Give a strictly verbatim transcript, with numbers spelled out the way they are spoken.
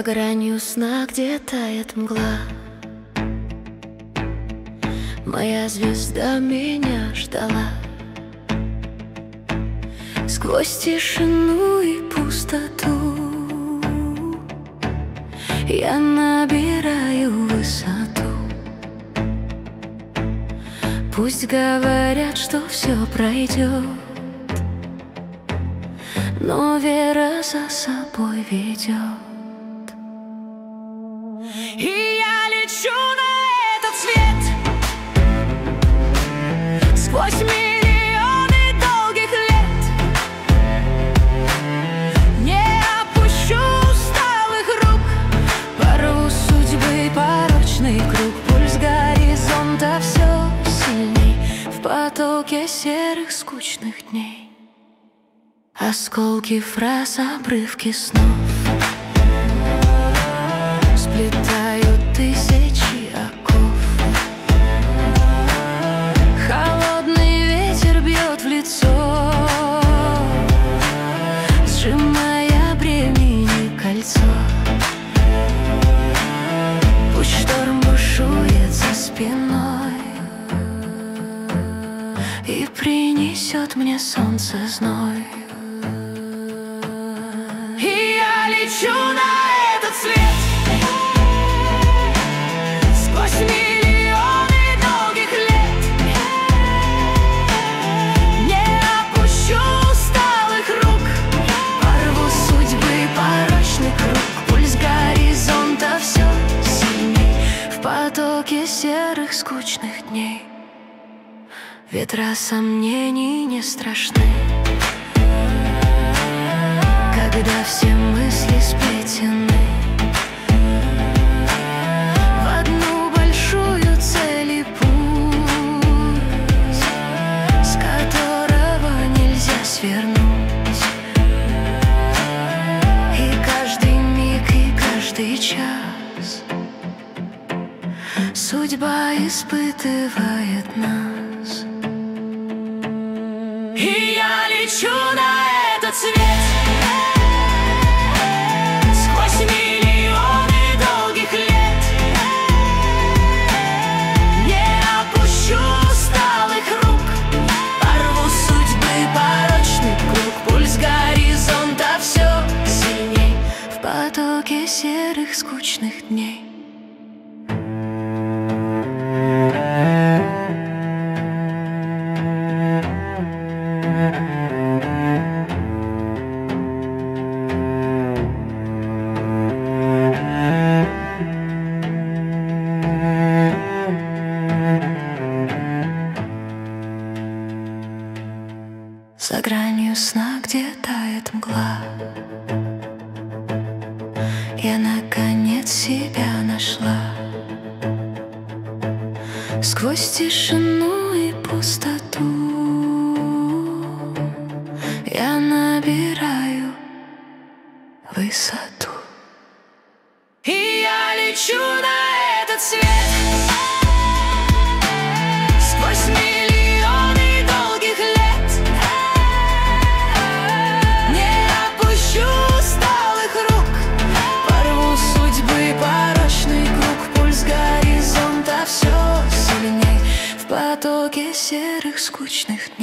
гранью сна, где тает мгла, моя звезда меня ждала. Сквозь тишину и пустоту я набираю высоту. Пусть говорят, что все пройдет, но вера за собой ведет. И я лечу на этот свет сквозь миллионы долгих лет. Не опущу усталых рук, порву судьбы порочный круг. Пульс горизонта все сильней в потоке серых скучных дней. Осколки фраз, обрывки снов сплетают тысячи оков. Холодный ветер бьет в лицо, сжимая бремени кольцо. Пусть шторм бушует за спиной и принесет мне солнце зной. И я лечу на этот свет сквозь миллионы долгих лет. Не опущу усталых рук, порву судьбы порочный круг. Пульс горизонта все сильней в потоке серых скучных дней. Ветра сомнений не страшны, когда все мысли сплетены в одну большую цель и путь, с которого нельзя свернуть. И каждый миг, и каждый час судьба испытывает нас. И я лечу на этот свет сквозь миллионы долгих лет. Не опущу усталых рук, порву судьбы порочный круг. Пульс горизонта все сильней в потоке серых скучных дней. За гранью сна, где тает мгла, я наконец себя нашла. Сквозь тишину и пустоту я набираю высоту. И я лечу на этот свет сквозь миллионы долгих лет. Не опущу усталых рук, порву судьбы порочный круг. Пульс горизонта все сильней в потоке серых скучных